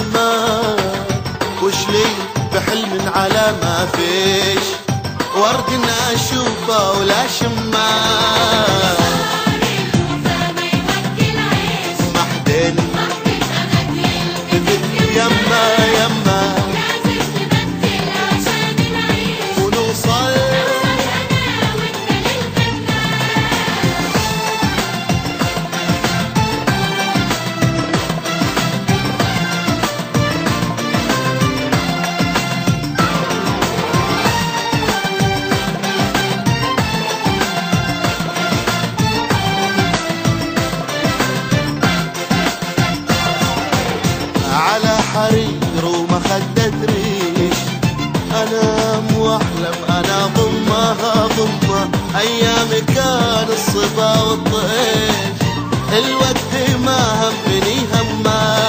يما وش لي بحلم على ما فيش ورد اشوفه ولا شمه محدن يما يما ونوصل على حرير ومخدة ريش انام واحلم انا ضمها ضمها ايام كان الصبا والطيش الوقت ما همني هما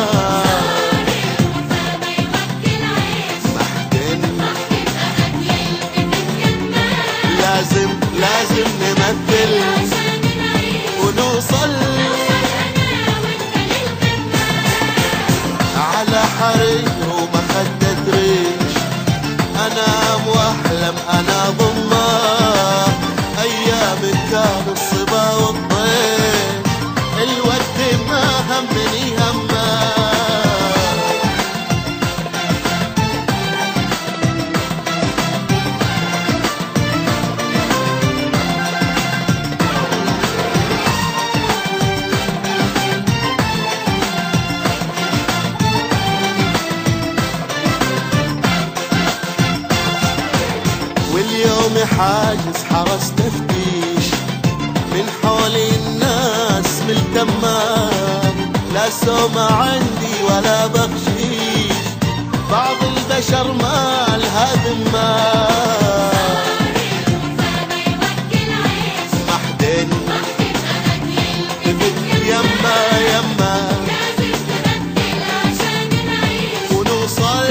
لازم نمثل ونوصل على حرير ومخدة ريش انام واحلم انا ضمه ايام كان الصبا والطيش الوقت ما همني هما واليوم حاجز حرس تفتيش من حولي الناس ملتمة لا سومة عندي ولا بخشيش بعض البشر ما لها ذمة محدن يما يما ونوصل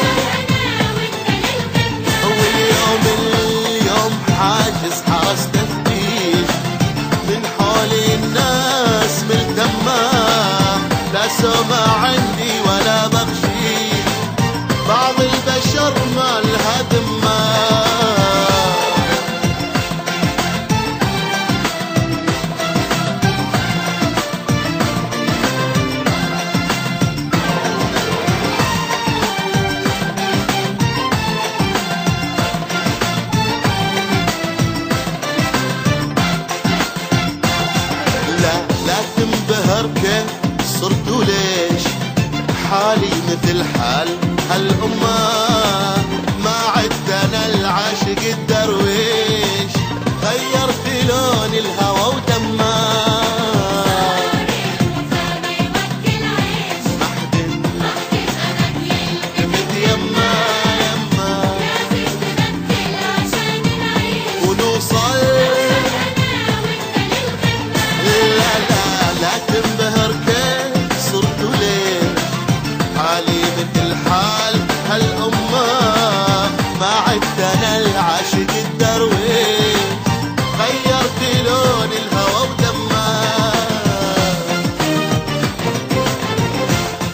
حاجز حرس تفتيش من حولي الناس ملتمة لا سومة عندي ولا بخشيش بعض البشر ما لها ذمة لا تنبهر كيف صرت وليش حالي مثل حال هالأمة ما عدت أنا العاشق الدرويش غيرت لون الهوى ودمه محدن يما يما ونوصل لا تنبهر كيف صرت ليش حالي مثل حال هالأمة ما عدت أنا العاشق